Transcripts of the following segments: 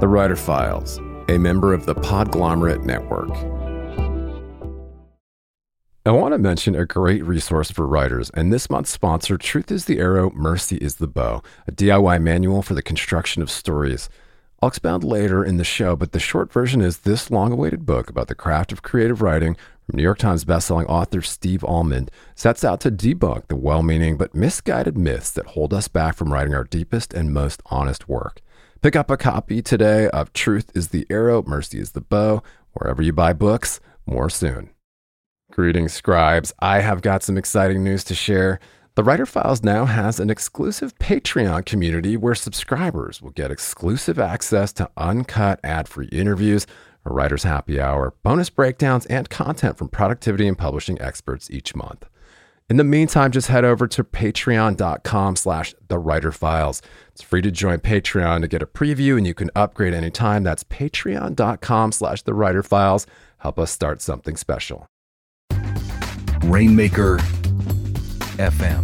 The Writer Files, a member of the Podglomerate Network. I want to mention a great resource for writers, and this month's sponsor, Truth is the Arrow, Mercy is the Bow, a DIY manual for the construction of stories. I'll expound later in the show, but the short version is this long-awaited book about the craft of creative writing from New York Times bestselling author Steve Almond sets out to debunk the well-meaning but misguided myths that hold us back from writing our deepest and most honest work. Pick up a copy today of Truth is the Arrow, Mercy is the Bow, wherever you buy books. More soon. Greetings, scribes. I have got some exciting news to share. The Writer Files now has an exclusive Patreon community where subscribers will get exclusive access to uncut ad-free interviews, a writer's happy hour, bonus breakdowns, and content from productivity and publishing experts each month. In the meantime, just head over to patreon.com/thewriterfiles. It's free to join Patreon to get a preview, and you can upgrade anytime. That's patreon.com/thewriterfiles. Help us start something special. Rainmaker FM.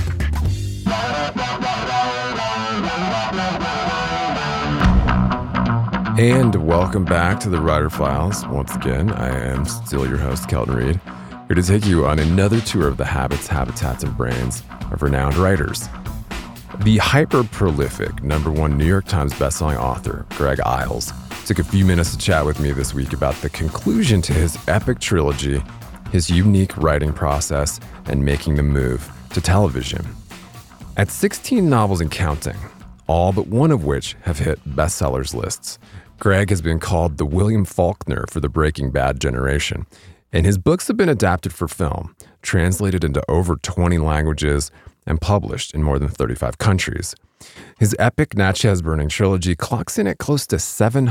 And welcome back to the Writer Files. Once again, I am still your host, Kelton Reed, here to take you on another tour of the habits, habitats, and brains of renowned writers. The hyper-prolific #1 New York Times bestselling author, Greg Iles, took a few minutes to chat with me this week about the conclusion to his epic trilogy, his unique writing process, and making the move to television. At 16 novels and counting, all but one of which have hit bestsellers lists, Greg has been called the William Faulkner for the Breaking Bad generation, and his books have been adapted for film, translated into over 20 languages, and published in more than 35 countries. His epic Natchez Burning trilogy clocks in at close to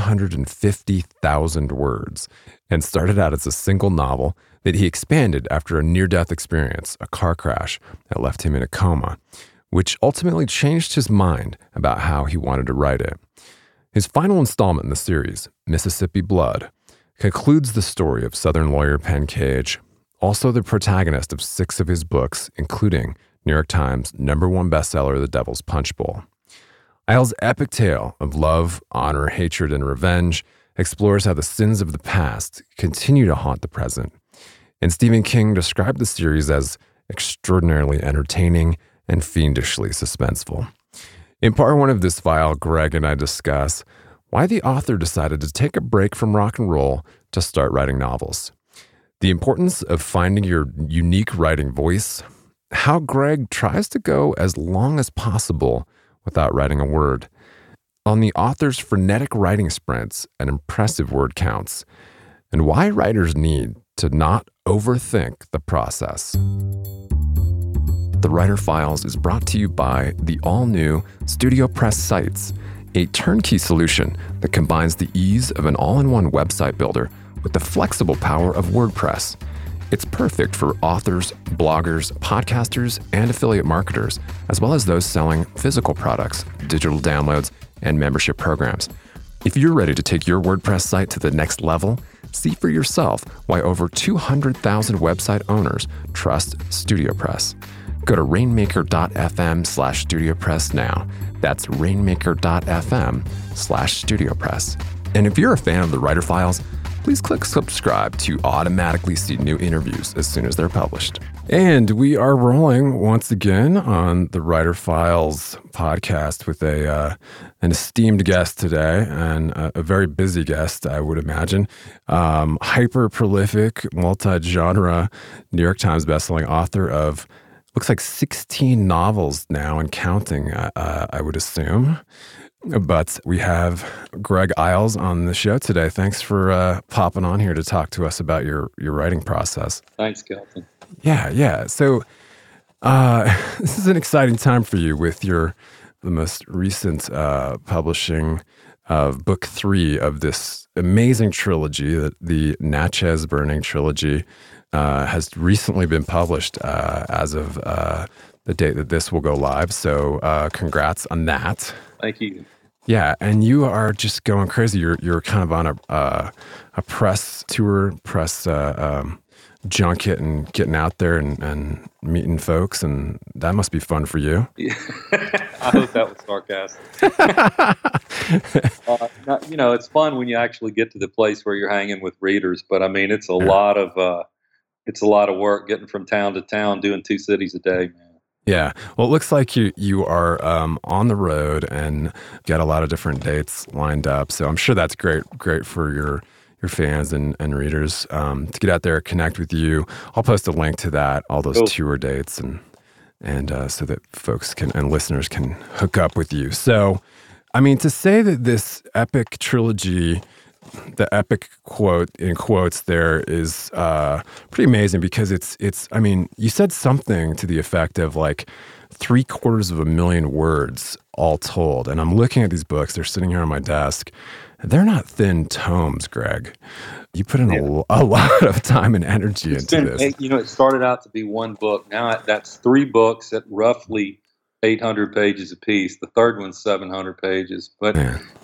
750,000 words and started out as a single novel that he expanded after a near-death experience, a car crash that left him in a coma, which ultimately changed his mind about how he wanted to write it. His final installment in the series, Mississippi Blood, concludes the story of Southern lawyer Penn Cage, also the protagonist of 6 of his books, including New York Times #1 bestseller, The Devil's Punch Bowl. Iles' epic tale of love, honor, hatred, and revenge explores how the sins of the past continue to haunt the present. And Stephen King described the series as extraordinarily entertaining and fiendishly suspenseful. In part 1 of this file, Greg and I discuss why the author decided to take a break from rock and roll to start writing novels, the importance of finding your unique writing voice, how Greg tries to go as long as possible without writing a word, on the author's frenetic writing sprints and impressive word counts, and why writers need to not overthink the process. The Writer Files is brought to you by the all-new Studio Press Sites, a turnkey solution that combines the ease of an all-in-one website builder with the flexible power of WordPress. It's perfect for authors, bloggers, podcasters, and affiliate marketers, as well as those selling physical products, digital downloads, and membership programs. If you're ready to take your WordPress site to the next level, see for yourself why over 200,000 website owners trust StudioPress. Go to rainmaker.fm/StudioPress now. That's rainmaker.fm/StudioPress. And if you're a fan of the Writer Files, please click subscribe to automatically see new interviews as soon as they're published. And we are rolling once again on the Writer Files podcast with an esteemed guest today, and a very busy guest, I would imagine. Hyper-prolific, multi-genre New York Times bestselling author of, looks like 16 novels now and counting, I would assume. But we have Greg Iles on the show today. Thanks for popping on here to talk to us about your writing process. Thanks, Kelton. Yeah. So this is an exciting time for you with the most recent publishing of book 3 of this amazing trilogy, that the Natchez Burning trilogy has recently been published as of the date that this will go live. So congrats on that. Thank you. Yeah, and you are just going crazy. You're kind of on a press tour, junket and getting out there and meeting folks, and that must be fun for you. Yeah. I hope that was sarcastic. It's fun when you actually get to the place where you're hanging with readers, but I mean, it's a lot of work getting from town to town, doing 2 cities a day, man. Yeah. Well, it looks like you are on the road and got a lot of different dates lined up. So I'm sure that's great for your fans and readers to get out there, connect with you. I'll post a link to that, all those tour dates, and so that folks and listeners can hook up with you. So, I mean, to say that this epic trilogy, the epic quote in quotes there, is pretty amazing, because it's I mean, you said something to the effect of like 750,000 words all told. And I'm looking at these books, they're sitting here on my desk. They're not thin tomes, Greg. You put in a lot of time and energy into this. It started out to be one book. Now that's 3 books at roughly 800 pages apiece. The third one's 700 pages. But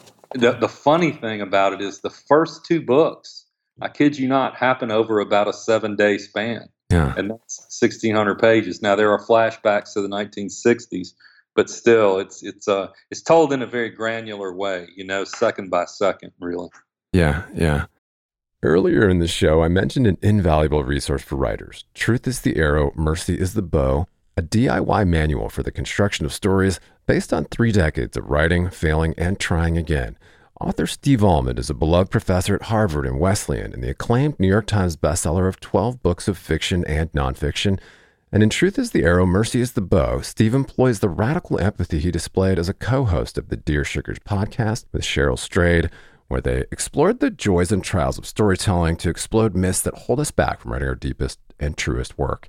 the funny thing about it is the first 2 books, I kid you not, happen over about a 7-day span. Yeah. And that's 1,600 pages. Now, there are flashbacks to the 1960s, but still, it's told in a very granular way, second by second, really. Yeah. Earlier in the show, I mentioned an invaluable resource for writers. Truth is the Arrow, Mercy is the Bow, a DIY manual for the construction of stories based on 3 decades of writing, failing, and trying again. Author Steve Almond is a beloved professor at Harvard and Wesleyan and the acclaimed New York Times bestseller of 12 books of fiction and nonfiction. And in Truth is the Arrow, Mercy is the Bow, Steve employs the radical empathy he displayed as a co-host of the Dear Sugars podcast with Cheryl Strayed, where they explored the joys and trials of storytelling to explode myths that hold us back from writing our deepest and truest work.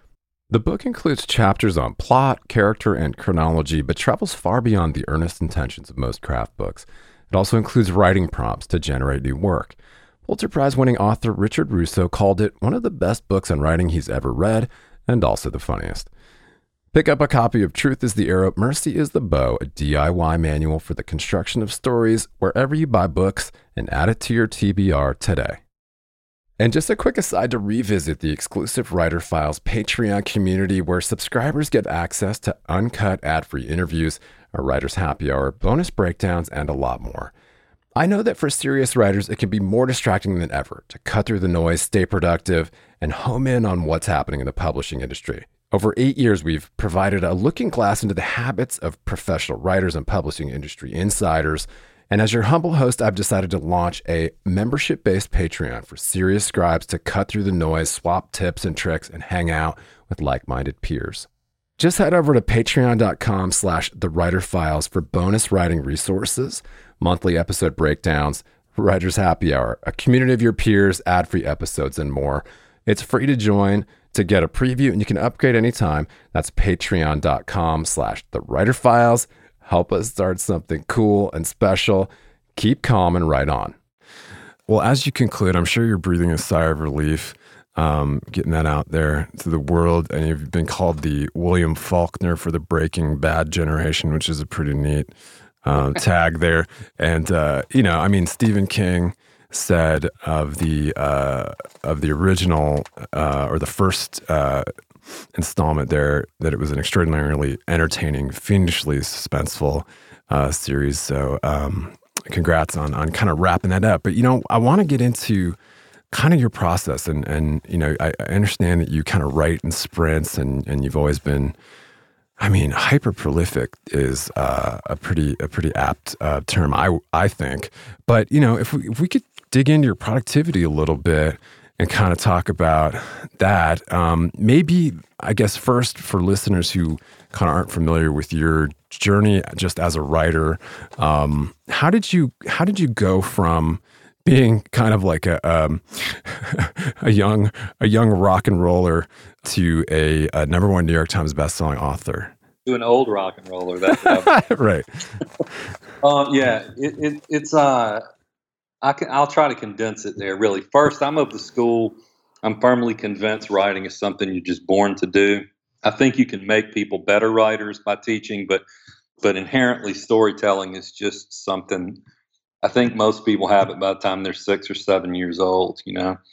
The book includes chapters on plot, character, and chronology, but travels far beyond the earnest intentions of most craft books. It also includes writing prompts to generate new work. Pulitzer Prize-winning author Richard Russo called it one of the best books on writing he's ever read, and also the funniest. Pick up a copy of Truth is the Arrow, Mercy is the Bow, a DIY manual for the construction of stories, wherever you buy books, and add it to your TBR today. And just a quick aside to revisit the exclusive Writer Files Patreon community, where subscribers get access to uncut ad-free interviews, a writer's happy hour, bonus breakdowns, and a lot more. I know that for serious writers, it can be more distracting than ever to cut through the noise, stay productive, and home in on what's happening in the publishing industry. Over 8 years, we've provided a looking glass into the habits of professional writers and publishing industry insiders. And as your humble host, I've decided to launch a membership-based Patreon for serious scribes to cut through the noise, swap tips and tricks, and hang out with like-minded peers. Just head over to patreon.com/thewriterfiles for bonus writing resources, monthly episode breakdowns, writer's happy hour, a community of your peers, ad-free episodes, and more. It's free to join, to get a preview, and you can upgrade anytime. That's patreon.com/thewriterfiles. Help us start something cool and special. Keep calm and write on. Well, as you conclude, I'm sure you're breathing a sigh of relief, getting that out there to the world. And you've been called the William Faulkner for the Breaking Bad generation, which is a pretty neat tag there. And, Stephen King said of the original or the first installment there that it was an extraordinarily entertaining, fiendishly suspenseful series. So congrats on kind of wrapping that up. But, I want to get into kind of your process. And I understand that you kind of write in sprints and you've always been, hyper prolific is a pretty apt term, I think. But, if we could dig into your productivity a little bit and kind of talk about that. Maybe, I guess, first for listeners who kind of aren't familiar with your journey just as a writer, how did you go from being kind of like a young rock and roller to a number 1 New York Times bestselling author? To an old rock and roller, that's right. I'll try to condense it there, really. First, I'm of the school, I'm firmly convinced writing is something you're just born to do. I think you can make people better writers by teaching, but inherently storytelling is just something, I think most people have it by the time they're 6 or 7 years old,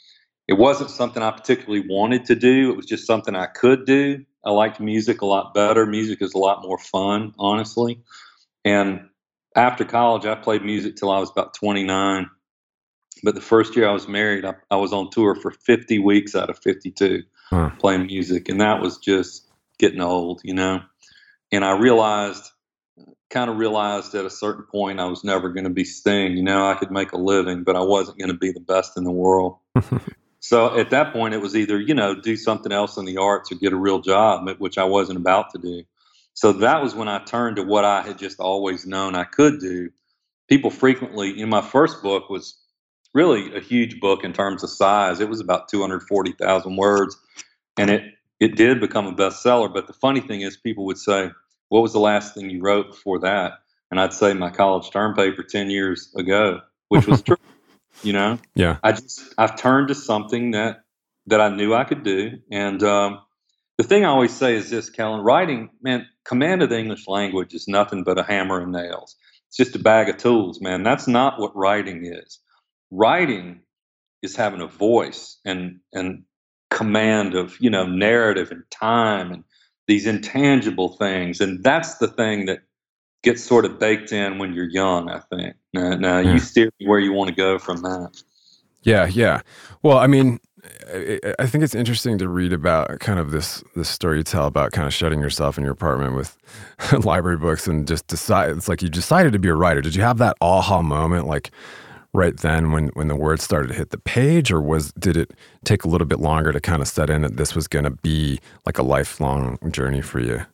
It wasn't something I particularly wanted to do. It was just something I could do. I liked music a lot better. Music is a lot more fun, honestly. And after college, I played music till I was about 29. But the first year I was married, I was on tour for 50 weeks out of 52 playing music. And that was just getting old, you know. And I kind of realized at a certain point I was never going to be Sting. You know, I could make a living, but I wasn't going to be the best in the world. So at that point, it was either, you know, do something else in the arts or get a real job, which I wasn't about to do. So that was when I turned to what I had just always known I could do. People frequently, my first book was really a huge book in terms of size. It was about 240,000 words, and it did become a bestseller. But the funny thing is, people would say, what was the last thing you wrote before that? And I'd say my college term paper 10 years ago, which was true. You know, Yeah. I've turned to something that I knew I could do. And the thing I always say is this, Kellen, writing, man, command of the English language is nothing but a hammer and nails. It's just a bag of tools, man. That's not what writing is. Writing is having a voice and command of, you know, narrative and time and these intangible things. And that's the thing that gets sort of baked in when you're young, I think. Now you steer me where you want to go from that. Yeah. Well, I mean, I think it's interesting to read about kind of this story you tell about kind of shutting yourself in your apartment with library books and just decide. It's like you decided to be a writer. Did you have that aha moment, like right then when the words started to hit the page, or did it take a little bit longer to kind of set in that this was going to be like a lifelong journey for you?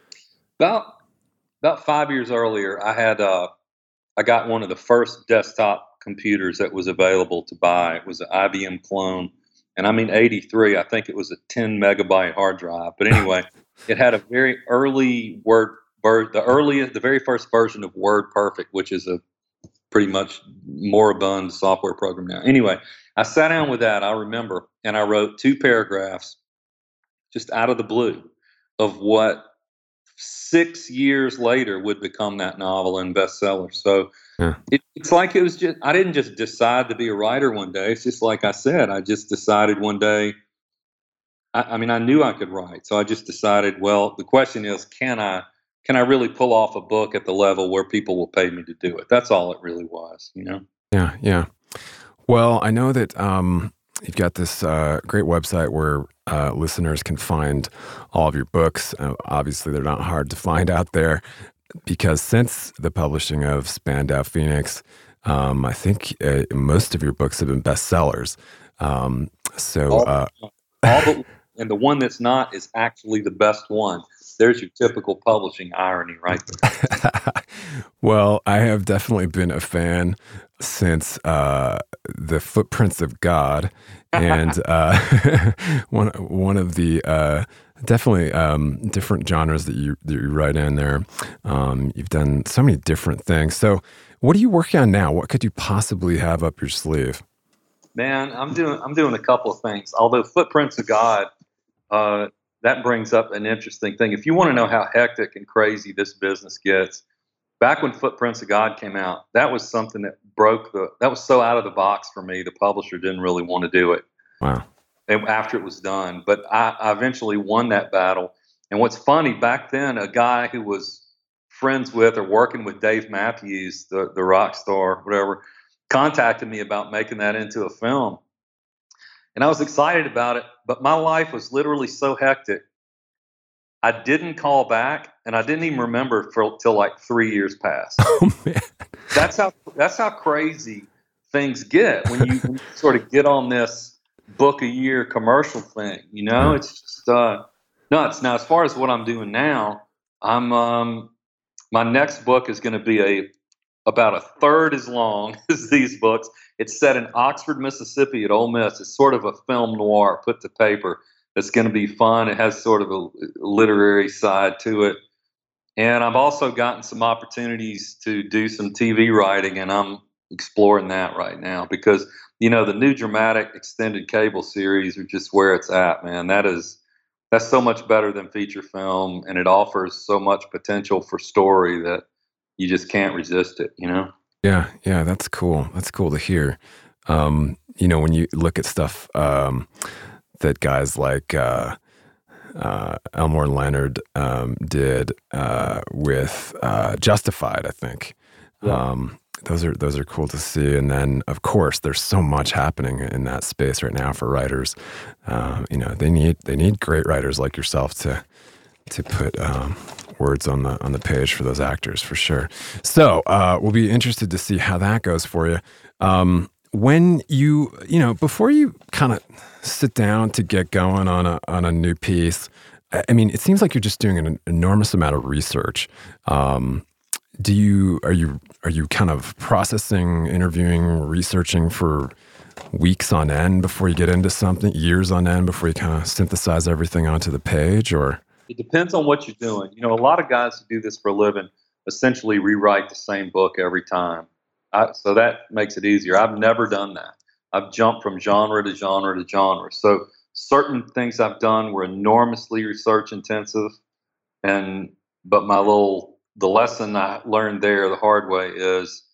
About 5 years earlier, I got one of the first desktop computers that was available to buy. It was an IBM clone, and I mean 83. I think it was a 10 megabyte hard drive. But anyway, it had a very early the very first version of WordPerfect, which is a pretty much moribund software program now. Anyway, I sat down with that, I remember, and I wrote 2 paragraphs just out of the blue of what 6 years later would become that novel and bestseller. So it's like it was just, I didn't just decide to be a writer one day. It's just like I said, I just decided one day, I mean, I knew I could write. So I just decided, well, the question is, can I really pull off a book at the level where people will pay me to do it? That's all it really was, you know? Yeah. Well, I know that you've got this great website where listeners can find all of your books. Obviously, they're not hard to find out there because since the publishing of Spandau Phoenix, I think most of your books have been bestsellers. And the one that's not is actually the best one. There's your typical publishing irony right there. Well, I have definitely been a fan since The Footprints of God, and one of the definitely different genres that you write in there. You've done so many different things. So what are you working on now? What could you possibly have up your sleeve? Man, I'm doing a couple of things. Although Footprints of God, that brings up an interesting thing. If you want to know how hectic and crazy this business gets, back when Footprints of God came out, that was something that that was so out of the box for me. The publisher didn't really want to do it. Wow. After it was done. But I eventually won that battle. And what's funny, back then, a guy who was friends with or working with Dave Matthews, the rock star, whatever, contacted me about making that into a film. And I was excited about it, but my life was literally so hectic. I didn't call back, and I didn't even remember till like 3 years passed. Oh man, that's how crazy things get when you sort of get on this book a year commercial thing. You know, it's just nuts. Now, as far as what I'm doing now, my next book is going to be about a third as long as these books. It's set in Oxford, Mississippi at Ole Miss. It's sort of a film noir put to paper. It's going to be fun. It has sort of a literary side to it. And I've also gotten some opportunities to do some TV writing, and I'm exploring that right now because, you know, the new dramatic extended cable series are just where it's at, man. That's so much better than feature film, and it offers so much potential for story that you just can't resist it, you know? Yeah, that's cool. That's cool to hear. when you look at stuff that guys like Elmore Leonard did with Justified, I think. Yeah. Those are cool to see. And then, of course, there's so much happening in that space right now for writers. They need great writers like yourself to put words on the page for those actors, for sure. So we'll be interested to see how that goes for you. When before you kind of sit down to get going on a new piece, I mean, it seems like you're just doing an enormous amount of research. Are you kind of processing, interviewing, researching for weeks on end before you get into something, years on end before you kind of synthesize everything onto the page, or? It depends on what you're doing. A lot of guys who do this for a living essentially rewrite the same book every time. So that makes it easier. I've never done that. I've jumped from genre to genre to genre. So certain things I've done were enormously research intensive, but the lesson I learned there the hard way is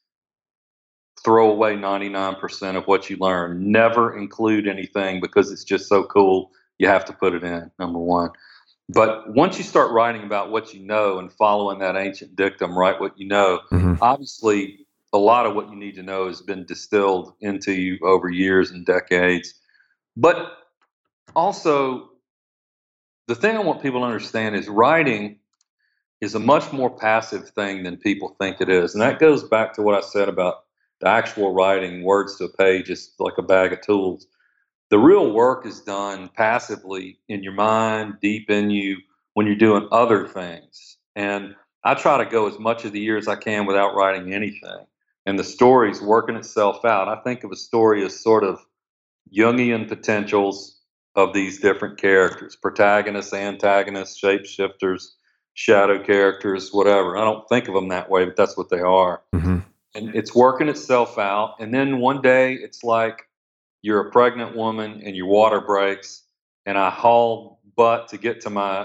throw away 99% of what you learn. Never include anything because it's just so cool. You have to put it in, number one. But once you start writing about what you know and following that ancient dictum, write what you know, obviously a lot of what you need to know has been distilled into you over years and decades. But also, the thing I want people to understand is writing is a much more passive thing than people think it is. And that goes back to what I said about the actual writing, words to a page is like a bag of tools. The real work is done passively in your mind, deep in you, when you're doing other things. And I try to go as much of the year as I can without writing anything. And the story's working itself out. I think of a story as sort of Jungian potentials of these different characters, protagonists, antagonists, shapeshifters, shadow characters, whatever. I don't think of them that way, but that's what they are. Mm-hmm. And it's working itself out. And then one day it's like you're a pregnant woman and your water breaks, and I haul butt to get to my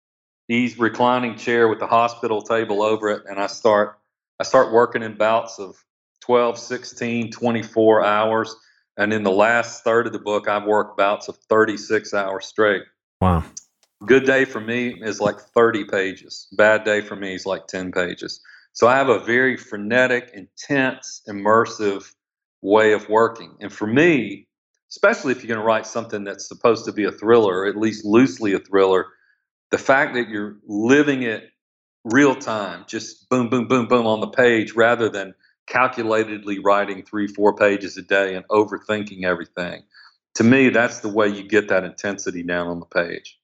reclining chair with the hospital table over it, and I start working in bouts of 12, 16, 24 hours. And in the last third of the book, I've worked bouts of 36 hours straight. Wow. Good day for me is like 30 pages. Bad day for me is like 10 pages. So I have a very frenetic, intense, immersive way of working. And for me, especially if you're going to write something that's supposed to be a thriller, or at least loosely a thriller, the fact that you're living it real time, just boom, boom, boom, boom on the page, rather than calculatedly writing 3-4 pages a day and overthinking everything. To me, that's the way you get that intensity down on the page.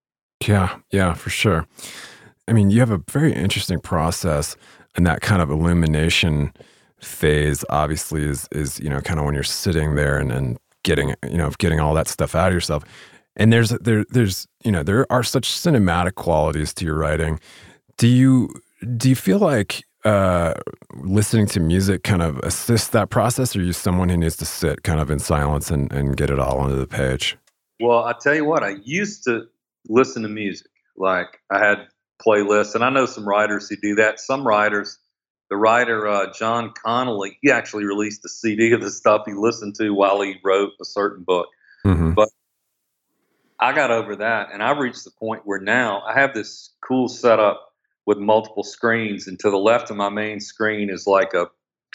Yeah, for sure. I mean, you have a very interesting process, and that kind of illumination phase obviously is kind of when you're sitting there and getting all that stuff out of yourself. And there are such cinematic qualities to your writing. Do you feel like listening to music kind of assists that process, or are you someone who needs to sit kind of in silence and get it all onto the page? Well, I tell you what, I used to listen to music. Like I had playlists, and I know some writers who do that. Some writers, the writer John Connolly, he actually released a CD of the stuff he listened to while he wrote a certain book. Mm-hmm. But I got over that, and I've reached the point where now I have this cool setup with multiple screens, and to the left of my main screen is like a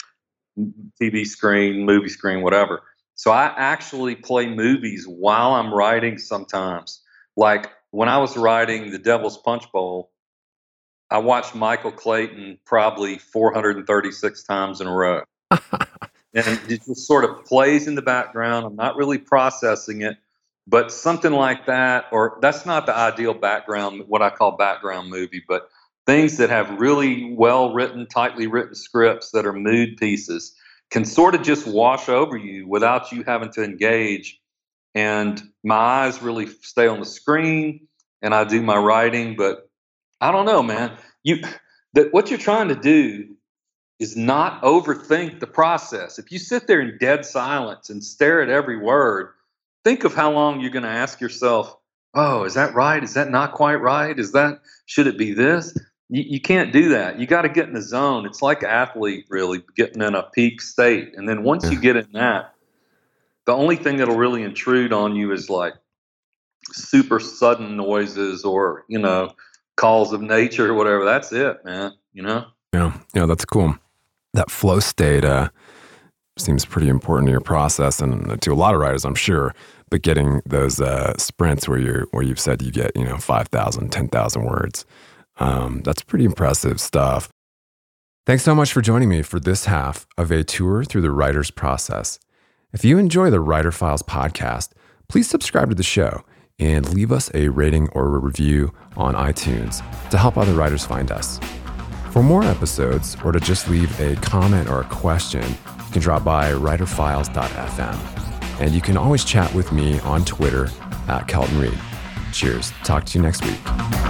TV screen, movie screen, whatever. So I actually play movies while I'm writing sometimes. Like when I was writing The Devil's Punch Bowl, I watched Michael Clayton probably 436 times in a row. And it just sort of plays in the background. I'm not really processing it, but something like that, or that's not the ideal background, what I call background movie, but things that have really well-written, tightly written scripts that are mood pieces can sort of just wash over you without you having to engage. And my eyes really stay on the screen, and I do my writing, but I don't know, man. What you're trying to do is not overthink the process. If you sit there in dead silence and stare at every word, think of how long you're going to ask yourself, oh, is that right? Is that not quite right? Should it be this? You can't do that. You got to get in the zone. It's like an athlete really getting in a peak state. And then once you get in that, The only thing that'll really intrude on you is like super sudden noises or, calls of nature or whatever. That's it, man, Yeah, that's cool. That flow state seems pretty important to your process and to a lot of writers, I'm sure. But getting those sprints where you've said you get 5,000, 10,000 words, that's pretty impressive stuff. Thanks so much for joining me for this half of a tour through the writer's process. If you enjoy the Writer Files podcast, please subscribe to the show and leave us a rating or a review on iTunes to help other writers find us. For more episodes, or to just leave a comment or a question, you can drop by writerfiles.fm. And you can always chat with me on Twitter @KeltonReid. Cheers. Talk to you next week.